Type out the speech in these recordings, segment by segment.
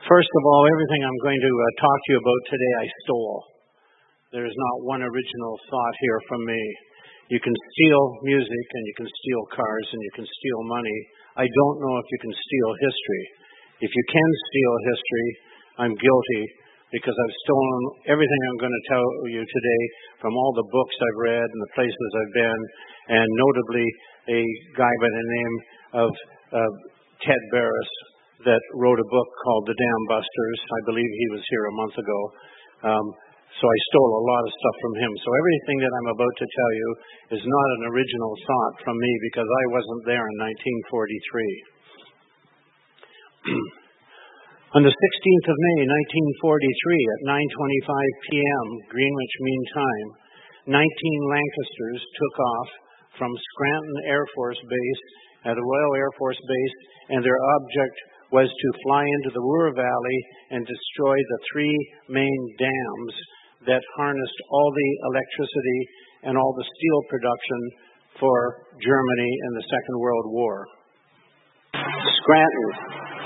First of all, everything I'm going to talk to you about today, I stole. There is not one original thought here from me. You can steal music, and you can steal cars, and you can steal money. I don't know if you can steal history. If you can steal history, I'm guilty, because I've stolen everything I'm going to tell you today from all the books I've read and the places I've been, and notably a guy by the name of Ted Barris that wrote a book called The Dam Busters. I believe he was here a month ago. So I stole a lot of stuff from him. So everything that I'm about to tell you is not an original thought from me, because I wasn't there in 1943. On the 16th of May, 1943, at 9:25 p.m. Greenwich Mean Time, 19 Lancasters took off from Scranton Air Force Base at the Royal Air Force Base, and their object was to fly into the Ruhr Valley and destroy the three main dams that harnessed all the electricity and all the steel production for Germany in the Second World War. Scranton,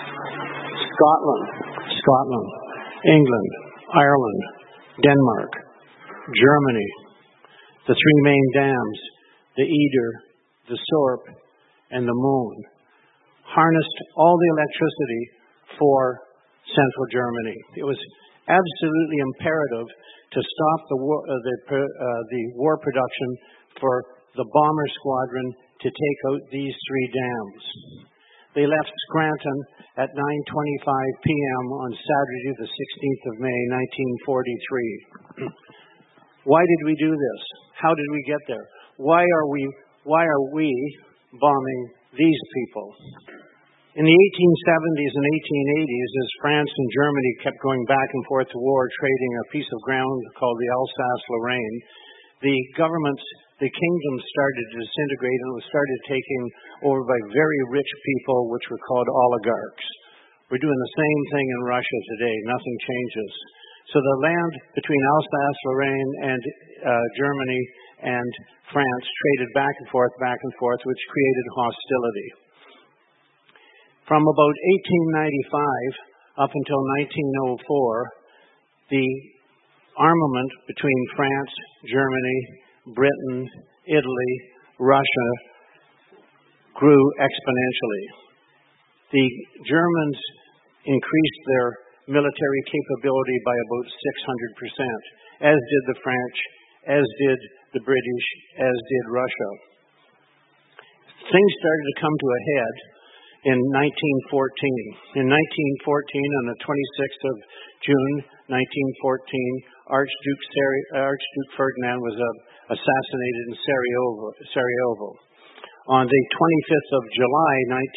Scotland, England, Ireland, Denmark, Germany, the three main dams, the Eder, the Sorp, and the Moon, harnessed all the electricity for central Germany. It was absolutely imperative to stop the war production for the bomber squadron to take out these three dams. They left Scranton at 9:25 p.m. on Saturday, the 16th of May, 1943. Why did we do this? How did we get there? Why are we bombing these people? In the 1870s and 1880s, as France and Germany kept going back and forth to war, trading a piece of ground called the Alsace-Lorraine, the governments, the kingdoms started to disintegrate and was started taken over by very rich people, which were called oligarchs. We're doing the same thing in Russia today. Nothing changes. So the land between Alsace-Lorraine and Germany and France traded back and forth, which created hostility. From about 1895 up until 1904, the armament between France, Germany, Britain, Italy, Russia grew exponentially. The Germans increased their military capability by about 600%, as did the French, as did the British, as did Russia. Things started to come to a head in 1914. In 1914, on the 26th of June, 1914, Archduke Ferdinand was assassinated in Sarajevo. On the 25th of July,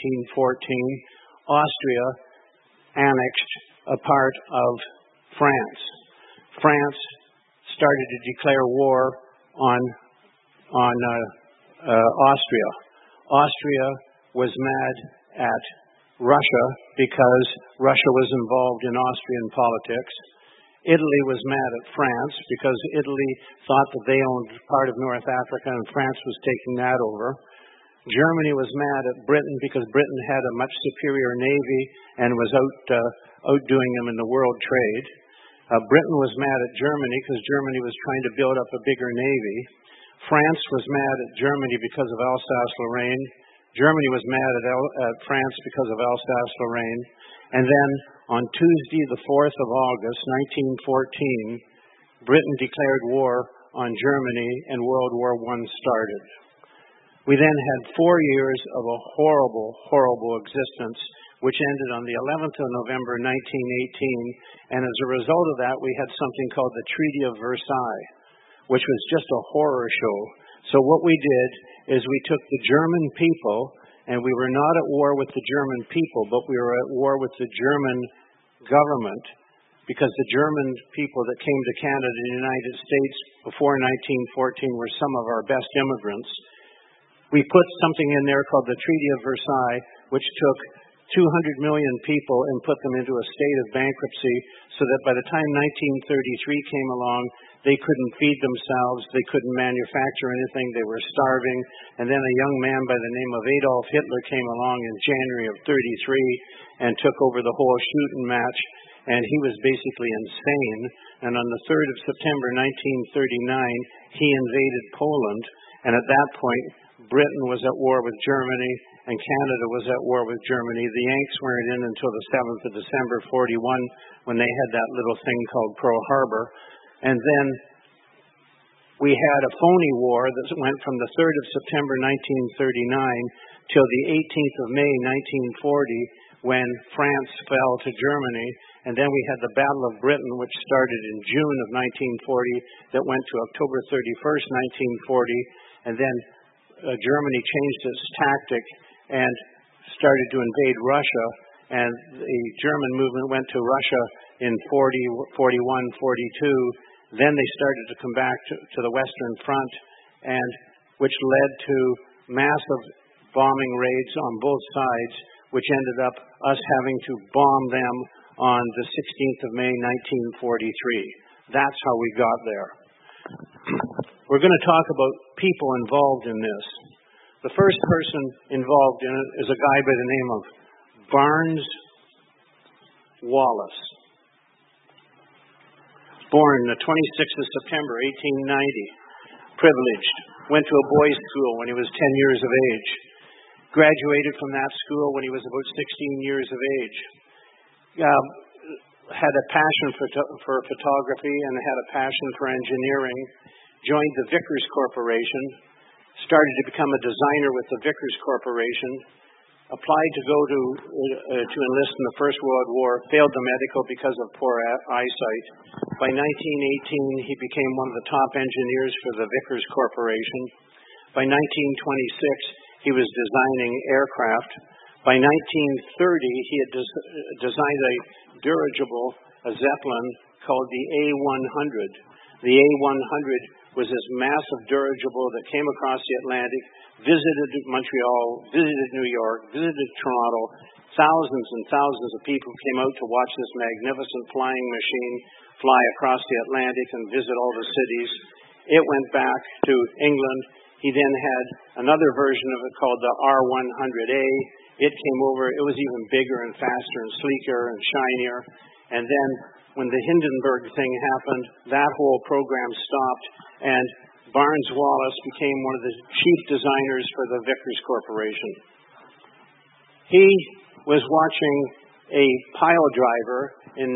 1914, Austria annexed a part of France. France started to declare war on Austria. Austria was mad at Russia because Russia was involved in Austrian politics. Italy was mad at France because Italy thought that they owned part of North Africa and France was taking that over. Germany was mad at Britain because Britain had a much superior navy and was outdoing them in the world trade. Britain was mad at Germany because Germany was trying to build up a bigger navy. France was mad at Germany because of Alsace-Lorraine. Germany was mad at France because of Alsace-Lorraine. And then on Tuesday, the 4th of August, 1914, Britain declared war on Germany and World War I started. We then had 4 years of a horrible, horrible existence, which ended on the 11th of November, 1918. And as a result of that, we had something called the Treaty of Versailles, which was just a horror show. So what we did is we took the German people, and we were not at war with the German people, but we were at war with the German government, because the German people that came to Canada and the United States before 1914 were some of our best immigrants. We put something in there called the Treaty of Versailles, which took 200 million people and put them into a state of bankruptcy, so that by the time 1933 came along, they couldn't feed themselves, they couldn't manufacture anything, they were starving. And then a young man by the name of Adolf Hitler came along in January of 33 and took over the whole shooting match, and he was basically insane. And on the 3rd of September 1939, he invaded Poland, and at that point, Britain was at war with Germany, and Canada was at war with Germany. The Yanks weren't in until the 7th of December 41, when they had that little thing called Pearl Harbor. And then we had a phony war that went from the 3rd of September 1939 till the 18th of May 1940, when France fell to Germany. And then we had the Battle of Britain, which started in June of 1940, that went to October 31st, 1940. And then Germany changed its tactic and started to invade Russia. And the German movement went to Russia in 40, 41, 42. Then they started to come back to the Western Front, and which led to massive bombing raids on both sides, which ended up us having to bomb them on the 16th of May, 1943. That's how we got there. We're going to talk about people involved in this. The first person involved in it is a guy by the name of Barnes Wallis. Born the 26th of September, 1890. Privileged. Went to a boys' school when he was 10 years of age. Graduated from that school when he was about 16 years of age. Had a passion for photography and had a passion for engineering. Joined the Vickers Corporation. Started to become a designer with the Vickers Corporation. Applied to go to enlist in the First World War. Failed the medical because of poor eyesight. By 1918, he became one of the top engineers for the Vickers Corporation. By 1926, he was designing aircraft. By 1930, he had designed a dirigible, a Zeppelin, called the A-100. The A-100 was this massive dirigible that came across the Atlantic, visited Montreal, visited New York, visited Toronto. Thousands and thousands of people came out to watch this magnificent flying machine fly across the Atlantic and visit all the cities. It went back to England. He then had another version of it called the R-100A. It came over. It was even bigger and faster and sleeker and shinier. And then when the Hindenburg thing happened, that whole program stopped, and Barnes Wallis became one of the chief designers for the Vickers Corporation. He was watching a pile driver in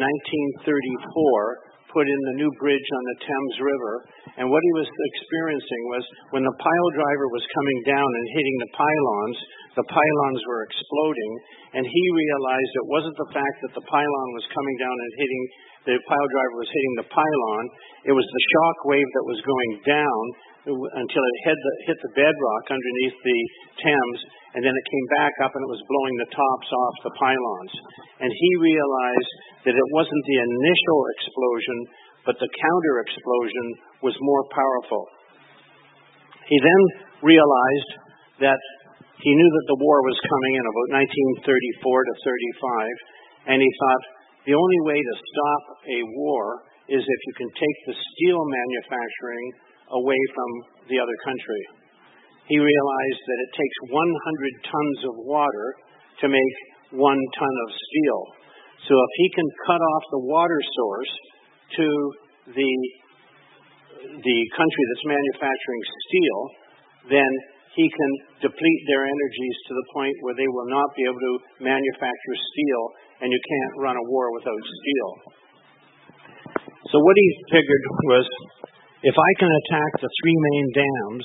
1934 put in the new bridge on the Thames River, and what he was experiencing was when the pile driver was coming down and hitting the pylons were exploding, and he realized it wasn't the fact that the pylon was coming down and the pile driver was hitting the pylon, it was the shock wave that was going down until it hit the bedrock underneath the Thames, and then it came back up and it was blowing the tops off the pylons. And he realized that it wasn't the initial explosion, but the counter explosion was more powerful. He then realized that he knew that the war was coming in about 1934 to 35, and he thought the only way to stop a war is if you can take the steel manufacturing away from the other country. He realized that it takes 100 tons of water to make 1 ton of steel. So if he can cut off the water source to the country that's manufacturing steel, then he can deplete their energies to the point where they will not be able to manufacture steel, and you can't run a war without steel. So what he figured was, if I can attack the 3 main dams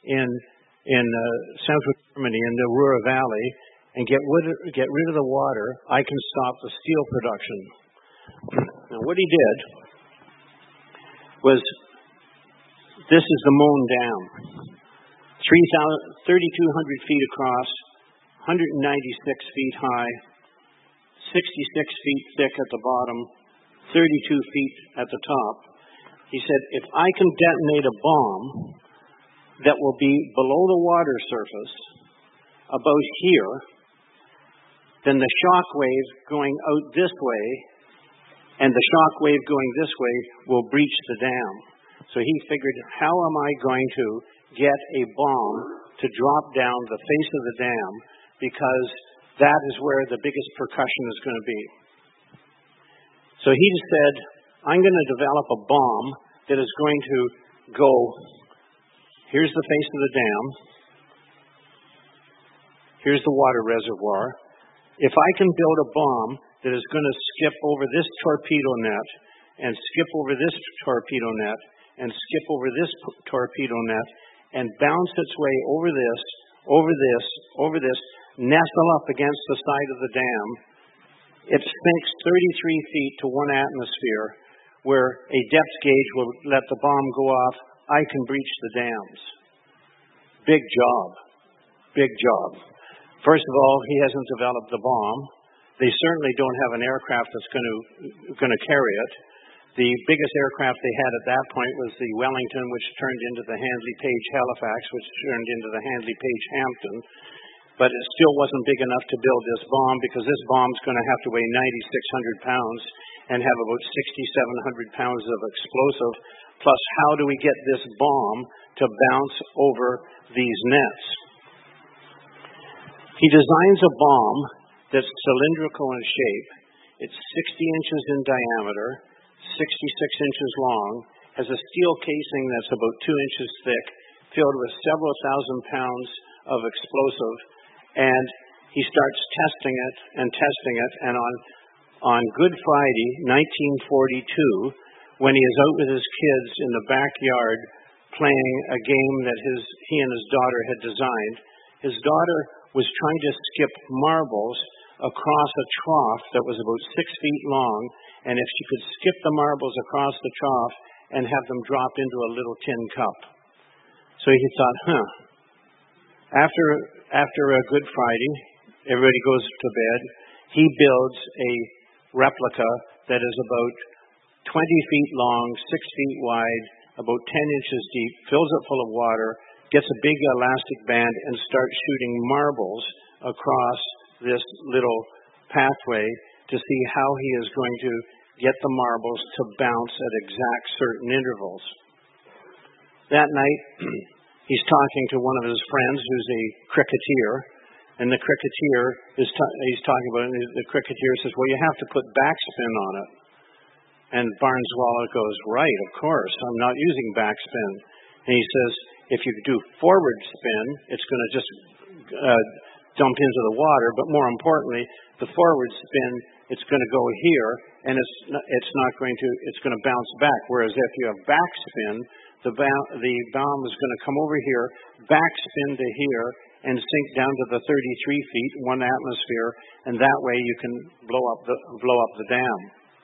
in central Germany, in the Ruhr Valley, and get rid of the water, I can stop the steel production. Now, what he did was, this is the Möhne Dam, 3,200 feet across, 196 feet high, 66 feet thick at the bottom, 32 feet at the top. He said, if I can detonate a bomb that will be below the water surface, about here, then the shock wave going out this way and the shock wave going this way will breach the dam. So he figured, how am I going to get a bomb to drop down the face of the dam? Because that is where the biggest percussion is going to be. So he said, I'm going to develop a bomb that is going to go, here's the face of the dam, here's the water reservoir. If I can build a bomb that is going to skip over this torpedo net and skip over this torpedo net and skip over this torpedo net and bounce its way over this, nestle up against the side of the dam, it sinks 33 feet to 1 atmosphere, where a depth gauge will let the bomb go off. I can breach the dams. Big job. Big job. First of all, he hasn't developed the bomb. They certainly don't have an aircraft that's going to carry it. The biggest aircraft they had at that point was the Wellington, which turned into the Handley Page Halifax, which turned into the Handley Page Hampton. But it still wasn't big enough to build this bomb, because this bomb's going to have to weigh 9,600 pounds and have about 6,700 pounds of explosive. Plus, how do we get this bomb to bounce over these nets? He designs a bomb that's cylindrical in shape. It's 60 inches in diameter, 66 inches long, has a steel casing that's about 2 inches thick, filled with several thousand pounds of explosive, and he starts testing it, and on Good Friday, 1942, when he is out with his kids in the backyard playing a game that he and his daughter had designed, his daughter was trying to skip marbles across a trough that was about 6 feet long, and if she could skip the marbles across the trough and have them drop into a little tin cup. So he thought, after a Good Friday, everybody goes to bed, he builds a replica that is about 20 feet long, 6 feet wide, about 10 inches deep, fills it full of water, gets a big elastic band, and starts shooting marbles across this little pathway to see how he is going to get the marbles to bounce at exact certain intervals. That night, he's talking to one of his friends who's a cricketer, and the cricketer he's talking about it, and the cricketer says, well, you have to put backspin on it. And Barnes-Wallis goes, right, of course, I'm not using backspin. And he says, if you do forward spin, it's going to just dump into the water, but more importantly, the forward spin, it's going to go here, and it's going to bounce back. Whereas if you have backspin, the bomb is going to come over here, backspin to here, and sink down to the 33 feet, 1 atmosphere, and that way you can blow up the dam.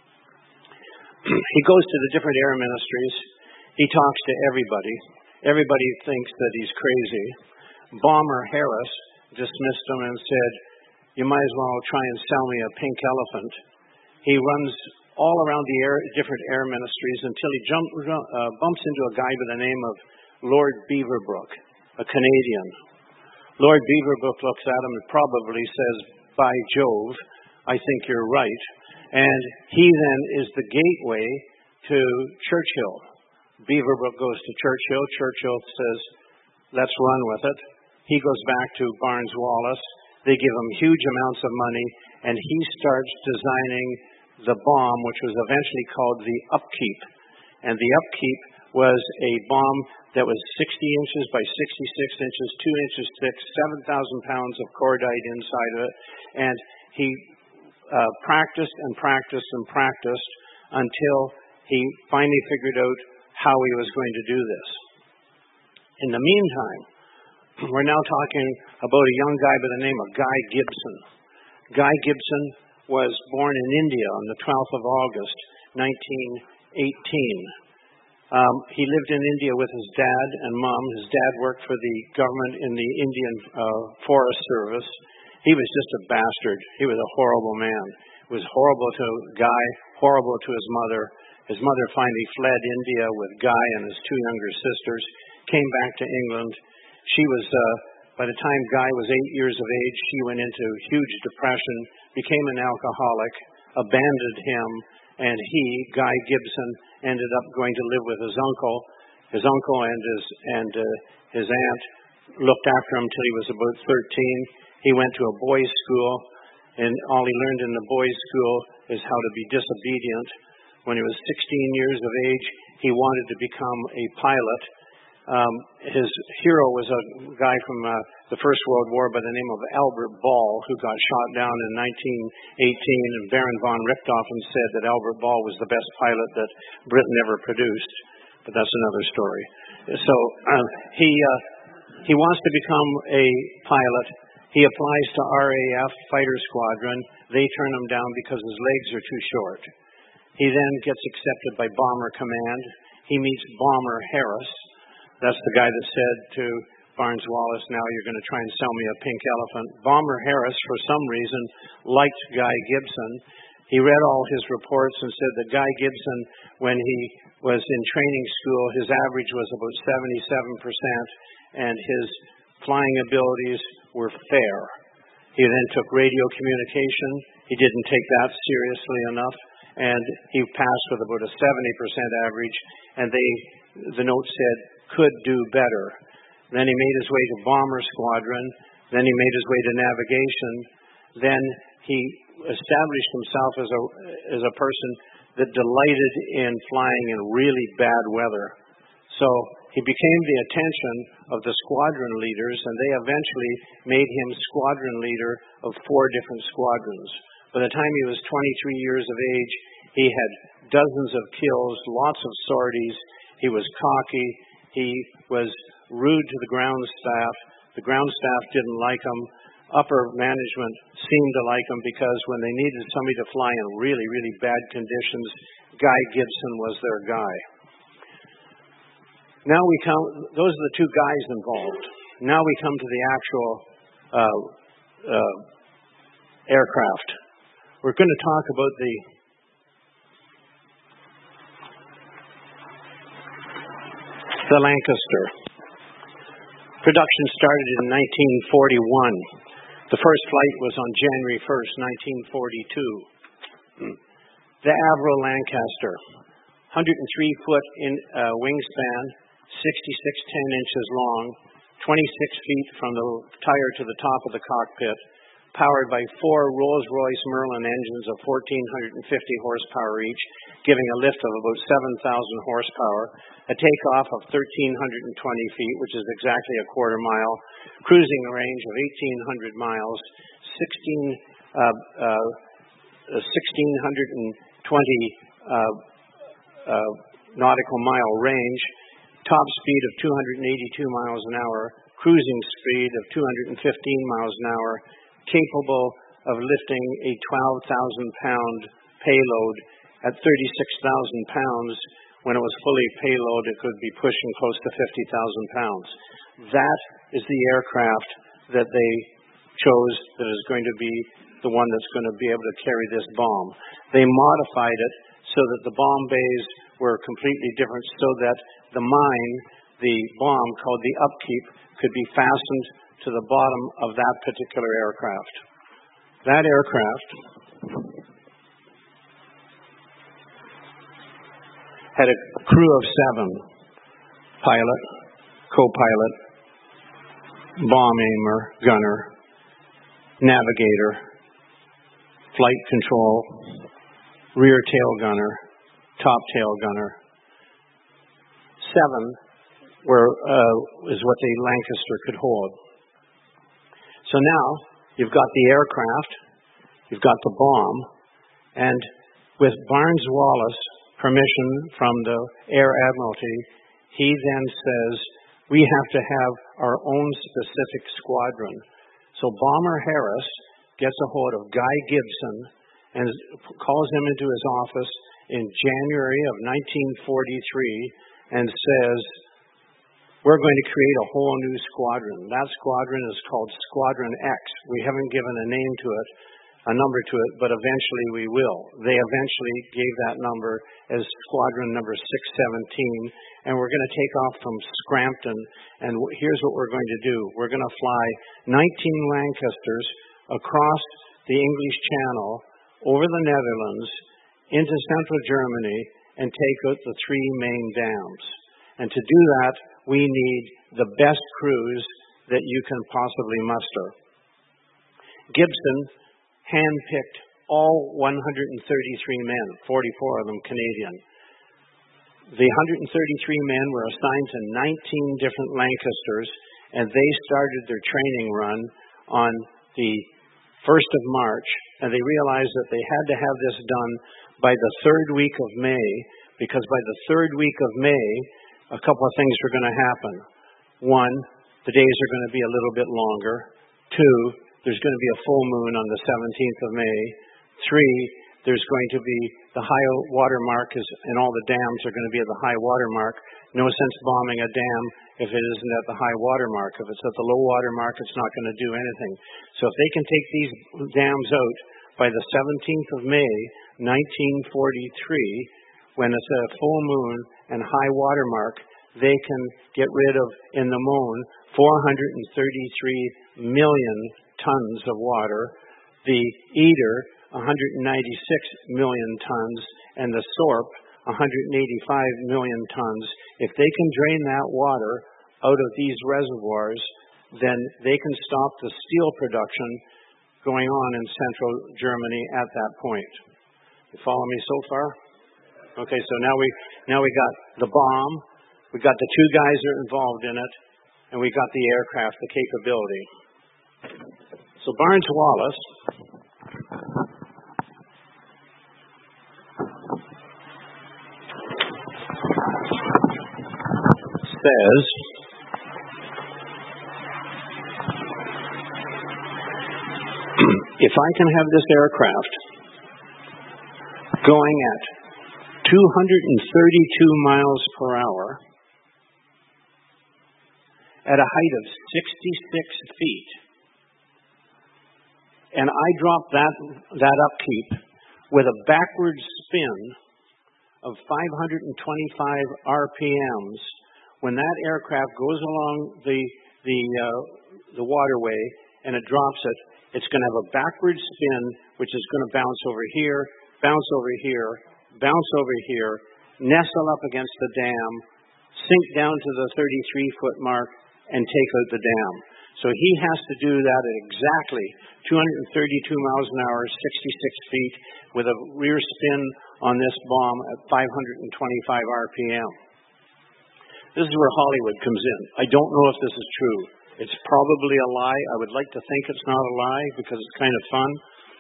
He goes to the different air ministries. He talks to everybody. Everybody thinks that he's crazy. Bomber Harris dismissed him and said, you might as well try and sell me a pink elephant. He runs all around the different air ministries until he bumps into a guy by the name of Lord Beaverbrook, a Canadian. Lord Beaverbrook looks at him and probably says, by Jove, I think you're right. And he then is the gateway to Churchill. Beaverbrook goes to Churchill. Churchill says, let's run with it. He goes back to Barnes-Wallis. They give him huge amounts of money, and he starts designing the bomb, which was eventually called the Upkeep. And the Upkeep was a bomb that was 60 inches by 66 inches, 2 inches thick, 7,000 pounds of cordite inside of it. And he practiced until he finally figured out how he was going to do this. In the meantime, we're now talking about a young guy by the name of Guy Gibson. Guy Gibson was born in India on the 12th of August, 1918. He lived in India with his dad and mom. His dad worked for the government in the Indian Forest Service. He was just a bastard. He was a horrible man. It was horrible to Guy, horrible to his mother. His mother finally fled India with Guy and his 2 younger sisters, came back to England. She was, by the time Guy was 8 years of age, she went into huge depression, became an alcoholic, abandoned him, and he, Guy Gibson, ended up going to live with his uncle. His uncle and his aunt looked after him till he was about 13. He went to a boys' school, and all he learned in the boys' school is how to be disobedient. When he was 16 years of age, he wanted to become a pilot. His hero was a guy from the First World War by the name of Albert Ball, who got shot down in 1918, and Baron von Richthofen said that Albert Ball was the best pilot that Britain ever produced, but that's another story. So he wants to become a pilot. He applies to RAF Fighter Squadron. They turn him down because his legs are too short. He then gets accepted by Bomber Command. He meets Bomber Harris. That's the guy that said to Barnes Wallis, now you're going to try and sell me a pink elephant. Bomber Harris, for some reason, liked Guy Gibson. He read all his reports and said that Guy Gibson, when he was in training school, his average was about 77%, and his flying abilities were fair. He then took radio communication. He didn't take that seriously enough, and he passed with about a 70% average, and the note said, could do better. Then he made his way to Bomber Squadron. Then he made his way to navigation. Then he established himself as a person that delighted in flying in really bad weather. So he became the attention of the squadron leaders, and they eventually made him squadron leader of 4 different squadrons. By the time he was 23 years of age, he had dozens of kills, lots of sorties. He was cocky. He was rude to the ground staff. The ground staff didn't like him. Upper management seemed to like him because when they needed somebody to fly in really, really bad conditions, Guy Gibson was their guy. Now we come, those are the 2 guys involved. Now we come to the actual aircraft. We're going to talk about the Lancaster. Production started in 1941. The first flight was on January 1st, 1942. The Avro Lancaster, 103-foot in wingspan, 66 10-inches long, 26 feet from the tire to the top of the cockpit, powered by 4 Rolls-Royce Merlin engines of 1,450 horsepower each, giving a lift of about 7,000 horsepower, a takeoff of 1,320 feet, which is exactly a quarter mile, cruising range of 1,800 miles, 1,620 nautical mile range, top speed of 282 miles an hour, cruising speed of 215 miles an hour, capable of lifting a 12,000-pound payload at 36,000 pounds. When it was fully payload, it could be pushing close to 50,000 pounds. That is the aircraft that they chose that is going to be the one that's going to be able to carry this bomb. They modified it so that the bomb bays were completely different, so that the mine, the bomb called the upkeep, could be fastened to the bottom of that particular aircraft. That aircraft had a crew of 7, pilot, co-pilot, bomb aimer, gunner, navigator, flight control, rear tail gunner, top tail gunner. 7 is what the Lancaster could hold. So now you've got the aircraft, you've got the bomb, and with Barnes Wallis permission from the Air Admiralty, he then says, we have to have our own specific squadron. So Bomber Harris gets a hold of Guy Gibson and calls him into his office in January of 1943 and says, we're going to create a whole new squadron. That squadron is called Squadron X. We haven't given a name to it, a number to it, but eventually we will. They eventually gave that number as Squadron number 617, and we're going to take off from Scranton, and here's what we're going to do. We're going to fly 19 Lancasters across the English Channel, over the Netherlands, into central Germany, and take out the 3 main dams. And to do that, we need the best crews that you can possibly muster. Gibson handpicked all 133 men, 44 of them Canadian. The 133 men were assigned to 19 different Lancasters, and they started their training run on the 1st of March, and they realized that they had to have this done by the 3rd week of May, because by the 3rd week of May, a couple of things were going to happen. One, the days are going to be a little bit longer. Two, there's going to be a full moon on the 17th of May. Three, there's going to be the high water mark, and all the dams are going to be at the high water mark. No sense bombing a dam if it isn't at the high water mark. If it's at the low water mark, it's not going to do anything. So if they can take these dams out by the 17th of May, 1943, when it's a full moon and high water mark, they can get rid of, in the Moon, 433 million tons of water. The Eder, 196 million tons, and the Sorp, 185 million tons. If they can drain that water out of these reservoirs, then they can stop the steel production going on in central Germany at that point. You follow me so far? Okay, so now we got the bomb, we got the two guys that are involved in it, and we got the aircraft, the capability. So Barnes-Wallis says if I can have this aircraft going at 232 miles per hour at a height of 66 feet, and I drop that upkeep with a backward spin of 525 RPMs, when that aircraft goes along the waterway and it drops it, it's going to have a backward spin, which is going to bounce over here, bounce over here, bounce over here, nestle up against the dam, sink down to the 33-foot mark, and take out the dam. So he has to do that at exactly 232 miles an hour, 66 feet, with a rear spin on this bomb at 525 RPM. This is where Hollywood comes in. I don't know if this is true. It's probably a lie. I would like to think it's not a lie because it's kind of fun.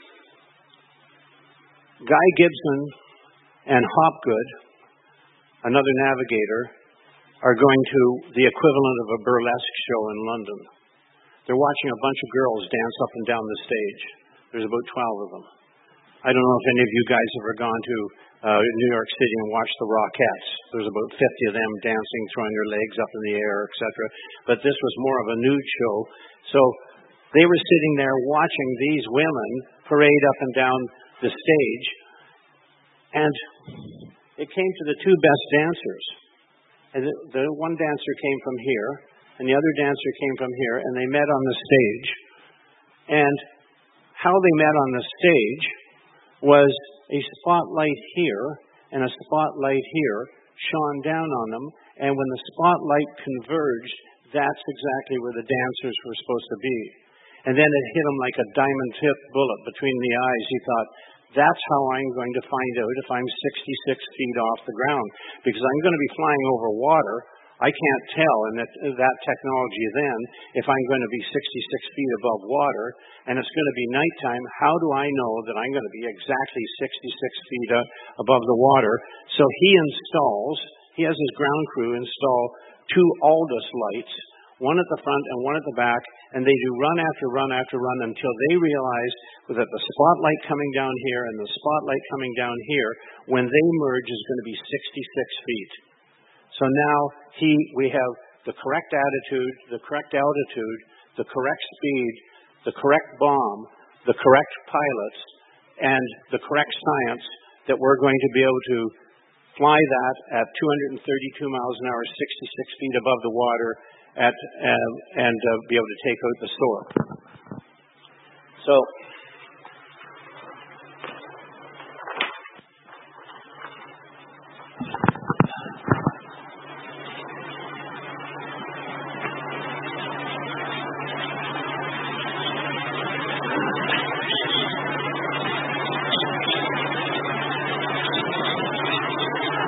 Guy Gibson and Hopgood, another navigator, are going to the equivalent of a burlesque show in London. They're watching a bunch of girls dance up and down the stage. There's about 12 of them. I don't know if any of you guys have ever gone to New York City and watched the Rockettes. There's about 50 of them dancing, throwing their legs up in the air, etc. But this was more of a nude show. So they were sitting there watching these women parade up and down the stage, and it came to the two best dancers. And the one dancer came from here, and the other dancer came from here, and they met on the stage. And how they met on the stage was a spotlight here and a spotlight here shone down on them, and when the spotlight converged, that's exactly where the dancers were supposed to be. And then it hit him like a diamond-tipped bullet between the eyes. He thought, that's how I'm going to find out if I'm 66 feet off the ground, because I'm going to be flying over water. I can't tell in that technology then if I'm going to be 66 feet above water and it's going to be nighttime. How do I know that I'm going to be exactly 66 feet above the water? So he has his ground crew install two Aldous lights, one at the front and one at the back, and they do run after run after run until they realize that the spotlight coming down here and the spotlight coming down here, when they merge, is going to be 66 feet. So now we have the correct attitude, the correct altitude, the correct speed, the correct bomb, the correct pilots, and the correct science that we're going to be able to fly that at 232 miles an hour, 66 feet above the water, and be able to take out the Sorp. So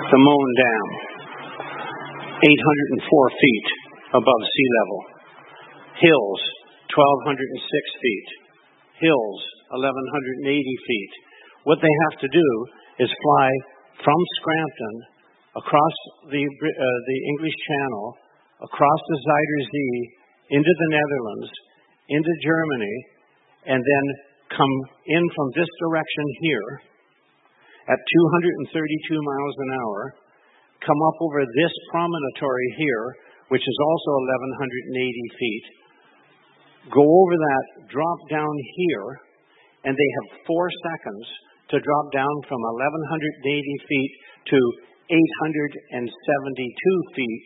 The Moon Dam, 804 feet above sea level. Hills, 1,206 feet. Hills, 1,180 feet. What they have to do is fly from Scranton across the English Channel, across the Zuider Zee, into the Netherlands, into Germany, and then come in from this direction here at 232 miles an hour, come up over this promontory here, which is also 1,180 feet, go over that, drop down here, and they have 4 seconds to drop down from 1,180 feet to 872 feet,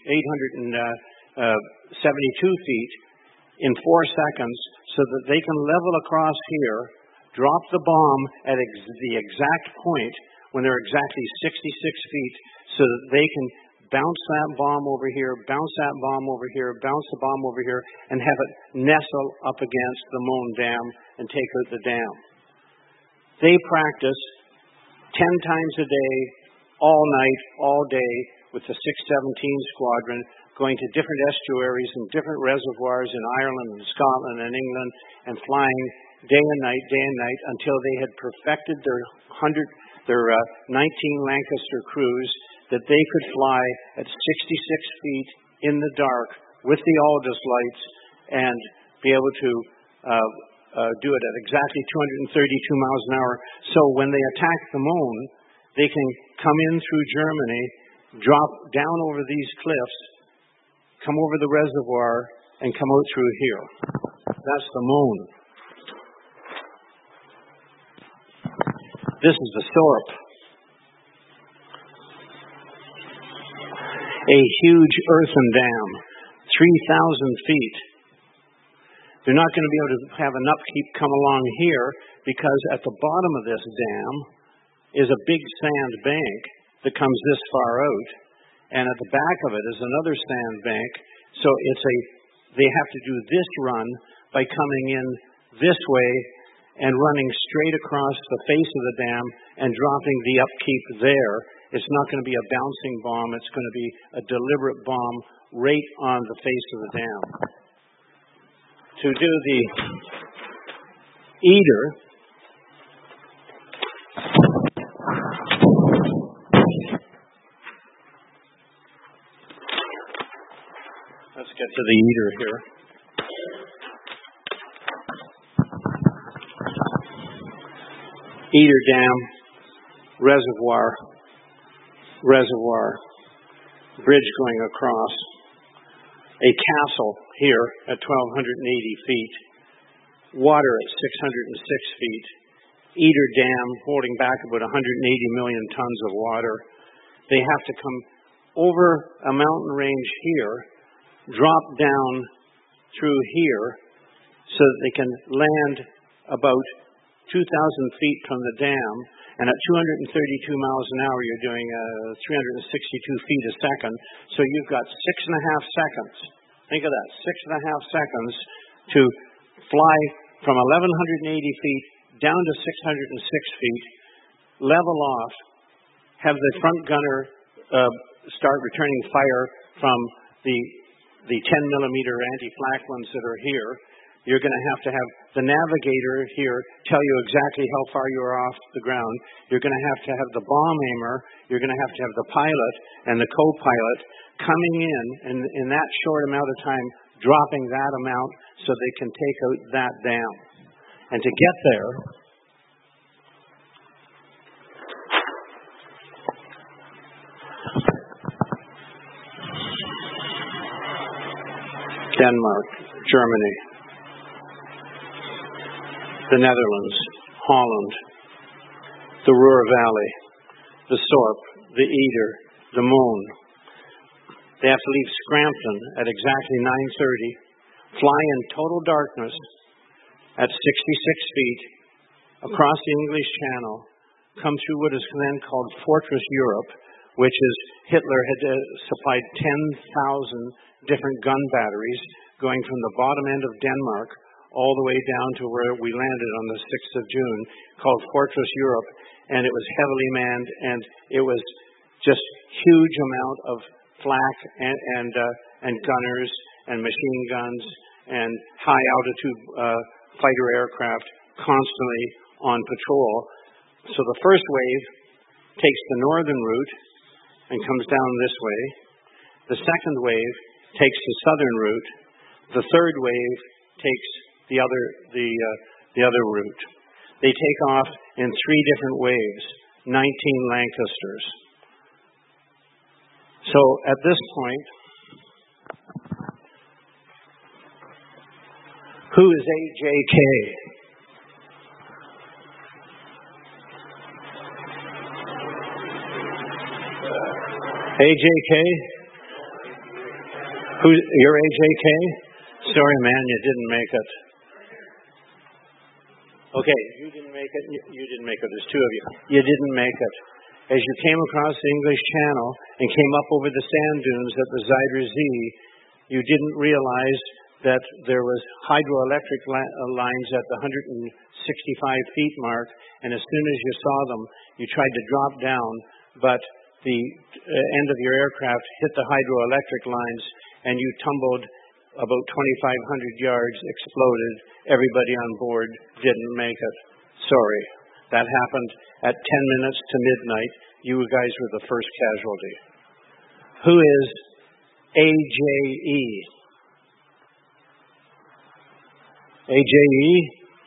872 feet in 4 seconds, so that they can level across here, drop the bomb at the exact point when they're exactly 66 feet, so that they can bounce that bomb over here, bounce that bomb over here, bounce the bomb over here, and have it nestle up against the Moon Dam and take out the dam. They practice 10 times a day, all night, all day, with the 617 Squadron, going to different estuaries and different reservoirs in Ireland and Scotland and England, and flying day and night, until they had perfected their 19 Lancaster crews, that they could fly at 66 feet in the dark with the Aldous lights and be able to do it at exactly 232 miles an hour. So when they attack the moon, they can come in through Germany, drop down over these cliffs, come over the reservoir, and come out through here. That's the moon. This is the Thorpe. A huge earthen dam, 3,000 feet. They're not going to be able to have an upkeep come along here, because at the bottom of this dam is a big sand bank that comes this far out, and at the back of it is another sand bank. So they have to do this run by coming in this way and running straight across the face of the dam and dropping the upkeep there. It's not going to be a bouncing bomb. It's going to be a deliberate bomb right on the face of the dam. To do the Eater, let's get to the Eater here. Eater Dam, reservoir, bridge going across, a castle here at 1,280 feet, water at 606 feet, Eater Dam holding back about 180 million tons of water. They have to come over a mountain range here, drop down through here, so that they can land about 2,000 feet from the dam, and at 232 miles an hour, you're doing 362 feet a second, so you've got 6.5 seconds. Think of that, 6.5 seconds to fly from 1,180 feet down to 606 feet, level off, have the front gunner start returning fire from the 10-millimeter anti-flak ones that are here. You're going to have the navigator here tell you exactly how far you are off the ground. You're going to have the bomb aimer. You're going to have the pilot and the co-pilot coming in, and in that short amount of time, dropping that amount so they can take out that dam. And to get there, Denmark, Germany, the Netherlands, Holland, the Ruhr Valley, the Sorp, the Eater, the Moon. They have to leave Scranton at exactly 9:30, fly in total darkness at 66 feet across the English Channel, come through what is then called Fortress Europe, which is Hitler had supplied 10,000 different gun batteries going from the bottom end of Denmark all the way down to where we landed on the 6th of June, called Fortress Europe, and it was heavily manned, and it was just huge amount of flak and gunners and machine guns and high altitude fighter aircraft constantly on patrol. So the first wave takes the northern route and comes down this way. The second wave takes the southern route. The third wave takes the other route. They take off in 3 different waves, 19 Lancasters. So at this point, who is AJK? AJK? You're AJK? Sorry, man, you didn't make it. Okay, you didn't make it. You didn't make it. There's 2 of you. You didn't make it. As you came across the English Channel and came up over the sand dunes at the Zuider Zee, you didn't realize that there was hydroelectric lines at the 165 feet mark, and as soon as you saw them, you tried to drop down, but the end of your aircraft hit the hydroelectric lines, and you tumbled about 2,500 yards, exploded. Everybody on board didn't make it. Sorry. That happened at 10 minutes to midnight. You guys were the first casualty. Who is AJE? AJE?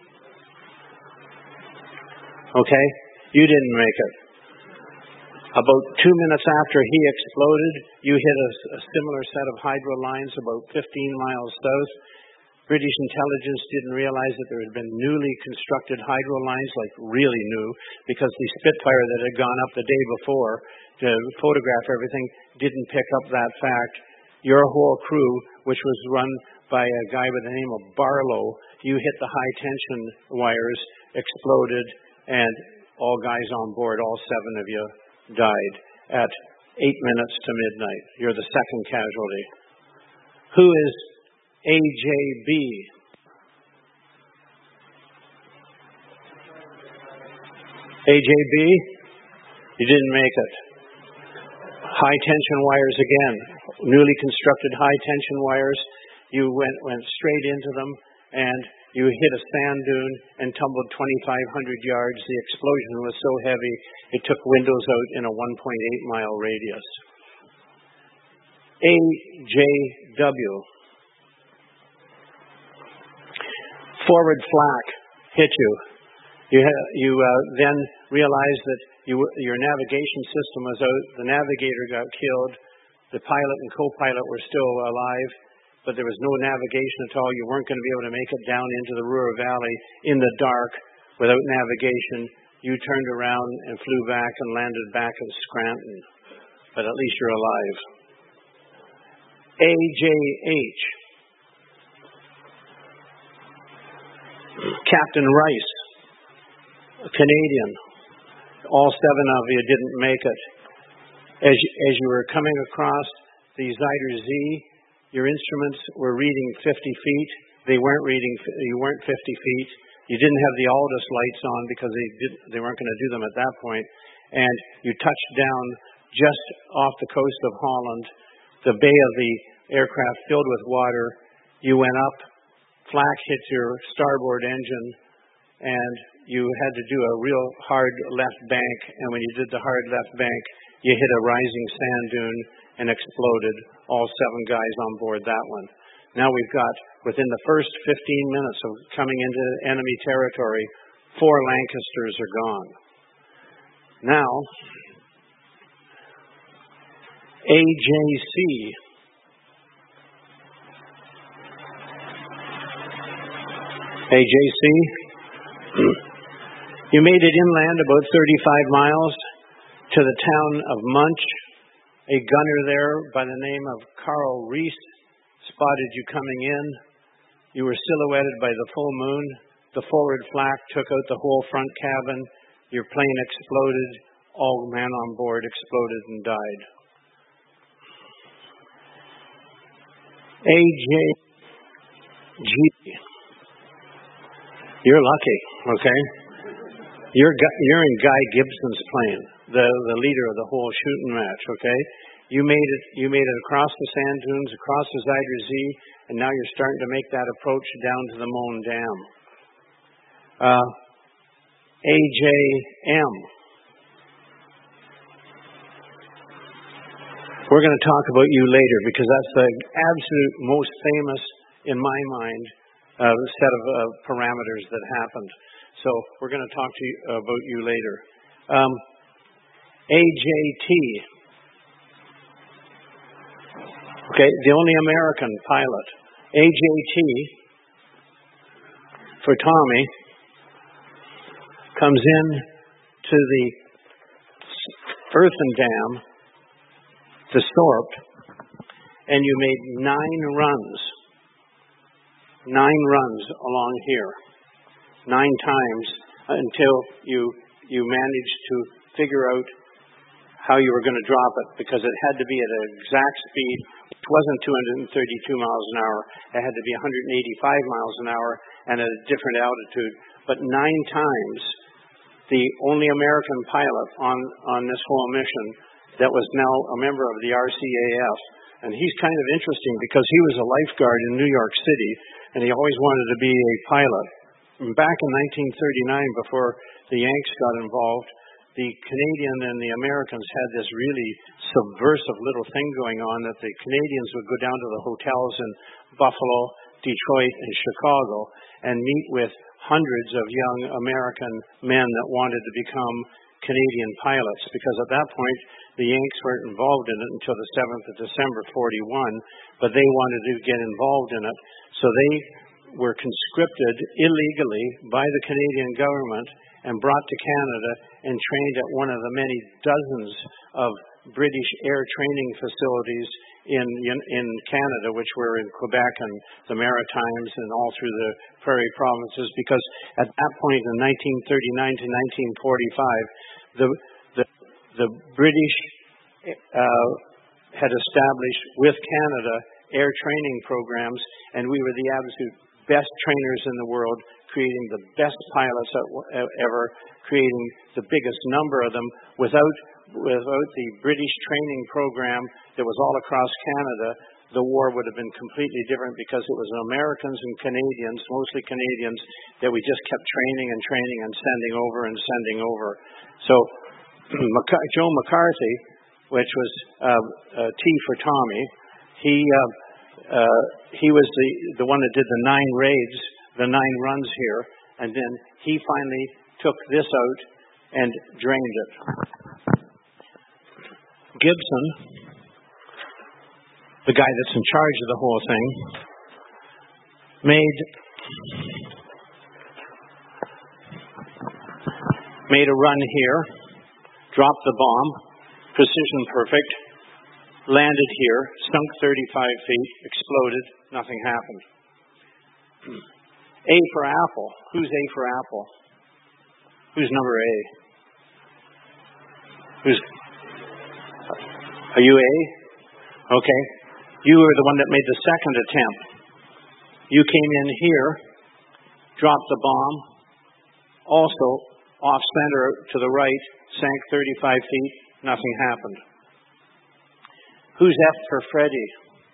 Okay, you didn't make it. About 2 minutes after he exploded, you hit a similar set of hydro lines about 15 miles south. British intelligence didn't realize that there had been newly constructed hydro lines, like really new, because the Spitfire that had gone up the day before to photograph everything didn't pick up that fact. Your whole crew, which was run by a guy by the name of Barlow, you hit the high tension wires, exploded, and all guys on board, all 7 of you, died at 8 minutes to midnight. You're the second casualty. Who is AJB? AJB? You didn't make it. High tension wires again. Newly constructed high tension wires. You went straight into them, and you hit a sand dune and tumbled 2,500 yards. The explosion was so heavy, it took windows out in a 1.8-mile radius. AJW. Forward flak hit you. You then realized that your navigation system was out. The navigator got killed. The pilot and co-pilot were still alive, but there was no navigation at all. You weren't going to be able to make it down into the Ruhr Valley in the dark without navigation. You turned around and flew back and landed back in Scranton, but at least you're alive. AJH. Captain Rice, a Canadian. All 7 of you didn't make it. As you were coming across the Zuider Zee, your instruments were reading 50 feet. You weren't 50 feet. You didn't have the Aldous lights on because they weren't going to do them at that point. And you touched down just off the coast of Holland. The bay of the aircraft filled with water. You went up. Flak hit your starboard engine, and you had to do a real hard left bank. And when you did the hard left bank, you hit a rising sand dune and exploded. All 7 guys on board that one. Now we've got, within the first 15 minutes of coming into enemy territory, 4 Lancasters are gone. Now, AJC. AJC, you made it inland about 35 miles to the town of Munch. A gunner there by the name of Carl Reese spotted you coming in. You were silhouetted by the full moon. The forward flak took out the whole front cabin. Your plane exploded. All men on board exploded and died. AJG. You're lucky, okay? You're in Guy Gibson's plane. the leader of the whole shooting match, okay? You made it across the sand dunes, across the Zuider Zee, and now you're starting to make that approach down to the Moon Dam. AJM. We're going to talk about you later because that's the absolute most famous, in my mind, set of parameters that happened. So we're going to talk to you about you later. AJT. Okay, the only American pilot. AJT, for Tommy, comes in to the earthen dam, the Sorp, and you made 9 runs. 9 runs along here. 9 times until you managed to figure out how you were going to drop it, because it had to be at an exact speed. It wasn't 232 miles an hour. It had to be 185 miles an hour and at a different altitude. But 9 times, the only American pilot on this whole mission that was now a member of the RCAF. And he's kind of interesting because he was a lifeguard in New York City, and he always wanted to be a pilot. And back in 1939, before the Yanks got involved, the Canadian and the Americans had this really subversive little thing going on that the Canadians would go down to the hotels in Buffalo, Detroit, and Chicago and meet with hundreds of young American men that wanted to become Canadian pilots, because at that point the Yanks weren't involved in it until the 7th of December 41, but they wanted to get involved in it. So they were conscripted illegally by the Canadian government and brought to Canada and trained at one of the many dozens of British air training facilities in Canada, which were in Quebec and the Maritimes and all through the Prairie provinces, because at that point in 1939 to 1945, the British had established with Canada air training programs, and we were the absolute best trainers in the world, creating the best pilots ever, creating the biggest number of them. Without the British training program that was all across Canada, the war would have been completely different, because it was Americans and Canadians, mostly Canadians, that we just kept training and training and sending over. So Joe McCarthy, which was T for Tommy, he was the one that did the 9 raids, the 9 runs here, and then he finally took this out and drained it. Gibson, the guy that's in charge of the whole thing, made a run here, dropped the bomb, precision perfect, landed here, sunk 35 feet, exploded, nothing happened. A for Apple. Who's A for Apple? Who's number A? Are you A? Okay. You were the one that made the second attempt. You came in here, dropped the bomb, also off center to the right, sank 35 feet, nothing happened. Who's F for Freddie?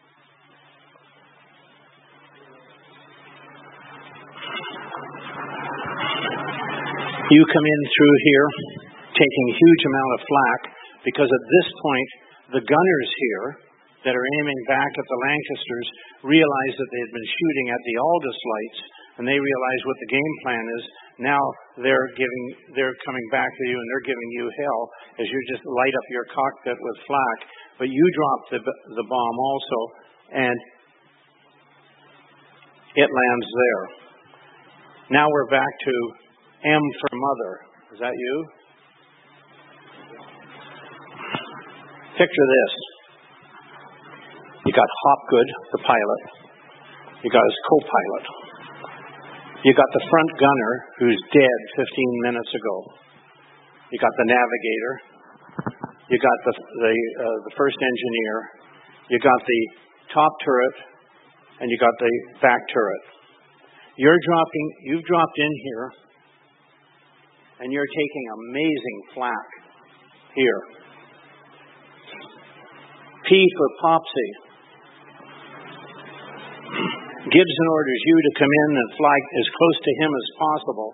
You come in through here, taking a huge amount of flak, because at this point, the gunners here that are aiming back at the Lancasters realize that they had been shooting at the Aldous lights, and they realize what the game plan is. Now they're coming back to you, and they're giving you hell as you just light up your cockpit with flak. But you drop the bomb also, and it lands there. Now we're back to M for Mother. Is that you? Picture this. You got Hopgood, the pilot. You got his co-pilot. You got the front gunner, who's dead 15 minutes ago. You got the navigator. You got the first engineer. You got the top turret, and you got the back turret. You've dropped in here, and you're taking amazing flak. here. P for Popsy. Gibson orders you to come in and fly as close to him as possible.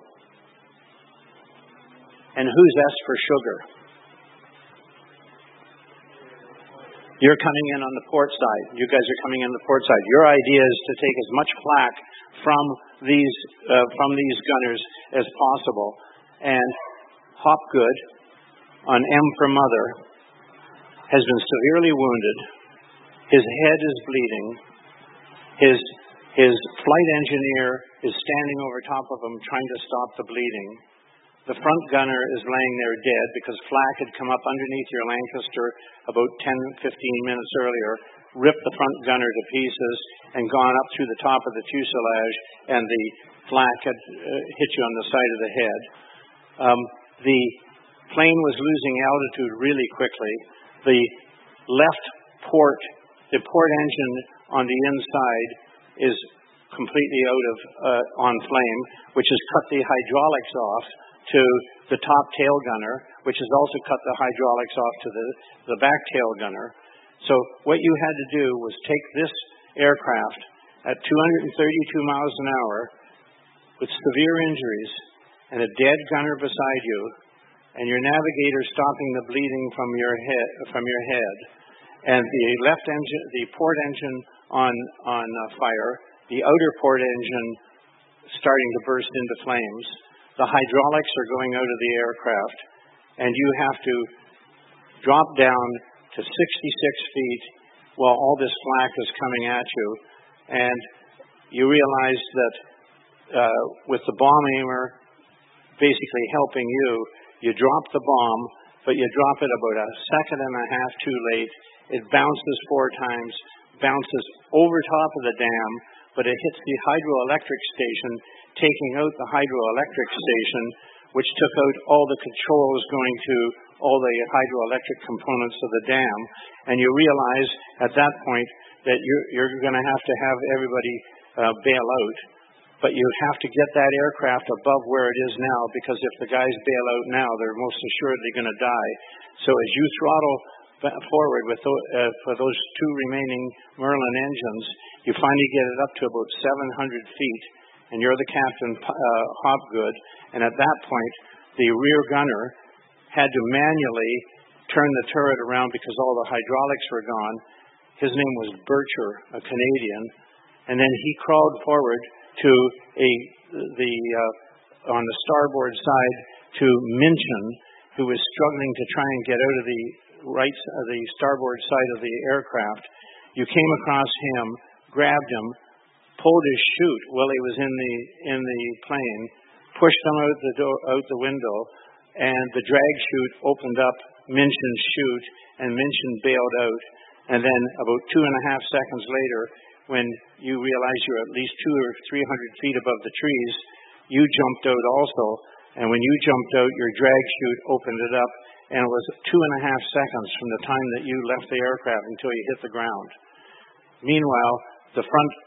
And who's S for Sugar? You're coming in on the port side. You guys are coming in the port side. Your idea is to take as much flak from these gunners as possible. And Hopgood, on M for Mother, has been severely wounded. His head is bleeding. His flight engineer is standing over top of him trying to stop the bleeding. The front gunner is laying there dead because flak had come up underneath your Lancaster about 10-15 minutes earlier, ripped the front gunner to pieces, and gone up through the top of the fuselage, and the flak had hit you on the side of the head. The plane was losing altitude really quickly. The left port, the port engine on the inside is completely out of on flame, which has cut the hydraulics off to the top tail gunner, which has also cut the hydraulics off to the back tail gunner. So what you had to do was take this aircraft at 232 miles an hour with severe injuries and a dead gunner beside you, and your navigator stopping the bleeding from your head, and the left engine, the port engine on fire, the outer port engine starting to burst into flames. The hydraulics are going out of the aircraft, and you have to drop down to 66 feet while all this flak is coming at you. And you realize that with the bomb aimer basically helping you, you drop the bomb, but you drop it about a second and a half too late. It bounces 4 times, bounces over top of the dam, but it hits the hydroelectric station, taking out the hydroelectric station, which took out all the controls going to all the hydroelectric components of the dam. And you realize at that point that you're going to have everybody bail out. But you have to get that aircraft above where it is now, because if the guys bail out now, they're most assuredly going to die. So as you throttle forward with for those 2 remaining Merlin engines, you finally get it up to about 700 feet, and you're the captain, Hopgood, and at that point, the rear gunner had to manually turn the turret around because all the hydraulics were gone. His name was Bircher, a Canadian, and then he crawled forward to on the starboard side to Minchin, who was struggling to try and get out of the starboard side of the aircraft. You came across him, grabbed him, pulled his chute while he was in the plane, pushed him out the window, and the drag chute opened up Minchin's chute, and Minchin bailed out. And then about 2.5 seconds later, when you realized you're at least 200 or 300 feet above the trees, you jumped out also. And when you jumped out, your drag chute opened it up, and it was 2.5 seconds from the time that you left the aircraft until you hit the ground. Meanwhile, the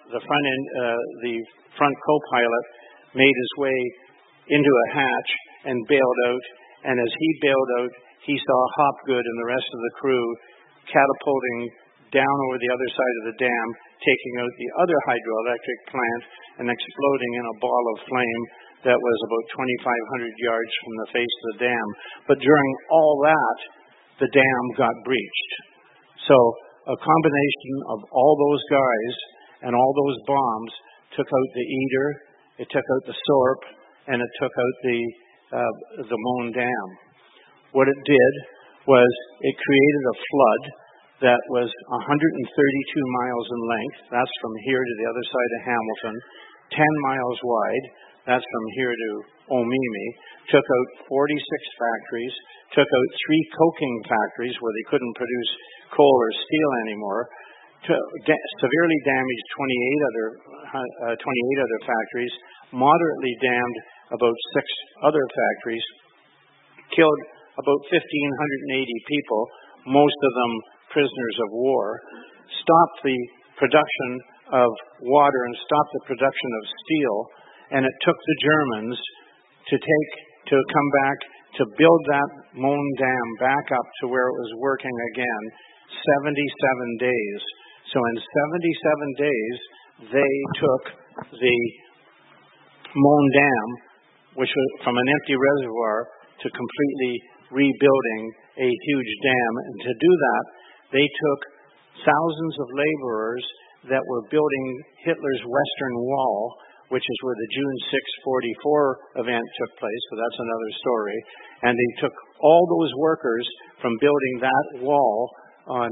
front co-pilot made his way into a hatch and bailed out. And as he bailed out, he saw Hopgood and the rest of the crew catapulting down over the other side of the dam, taking out the other hydroelectric plant and exploding in a ball of flame that was about 2,500 yards from the face of the dam. But during all that, the dam got breached. So a combination of all those guys and all those bombs took out the Eder, it took out the Sorp, and it took out the Moan Dam. What it did was it created a flood that was 132 miles in length. That's from here to the other side of Hamilton, 10 miles wide. That's from here to Omemee. Took out 46 factories, took out 3 coking factories where they couldn't produce coal or steel anymore, severely damaged 28 other factories, moderately damaged about 6 other factories, killed about 1,580 people, most of them prisoners of war, stopped the production of water and stopped the production of steel, and it took the Germans to come back to build that Moon Dam back up to where it was working again, 77 days. So in 77 days, they took the Moon Dam, which was from an empty reservoir, to completely rebuilding a huge dam. And to do that, they took thousands of laborers that were building Hitler's Western Wall, which is where the June 6, 44 event took place, so that's another story. And they took all those workers from building that wall for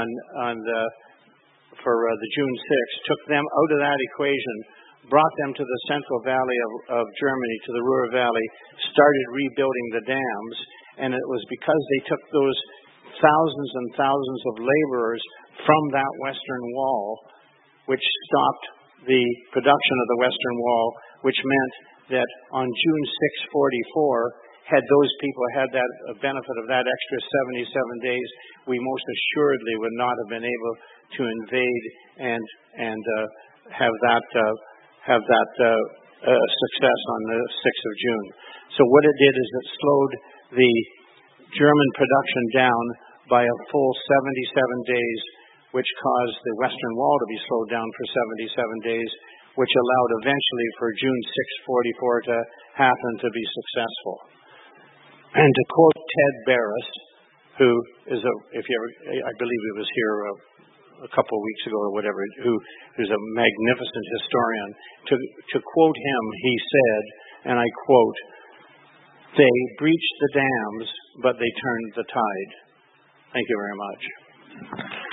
the June 6, took them out of that equation, brought them to the Central Valley of Germany, to the Ruhr Valley, started rebuilding the dams, and it was because they took those thousands and thousands of laborers from that Western Wall, which stopped the production of the Western Wall, which meant that on June 6, 44, had those people had that benefit of that extra 77 days, we most assuredly would not have been able to invade and have that success on the 6th of June. So what it did is it slowed the German production down by a full 77 days, which caused the Western Wall to be slowed down for 77 days, which allowed eventually for June 6, 44 to happen to be successful. And to quote Ted Barris, who is I believe he was here a couple of weeks ago or whatever, who's a magnificent historian, to quote him, he said, and I quote, "They breached the dams, but they turned the tide." Thank you very much.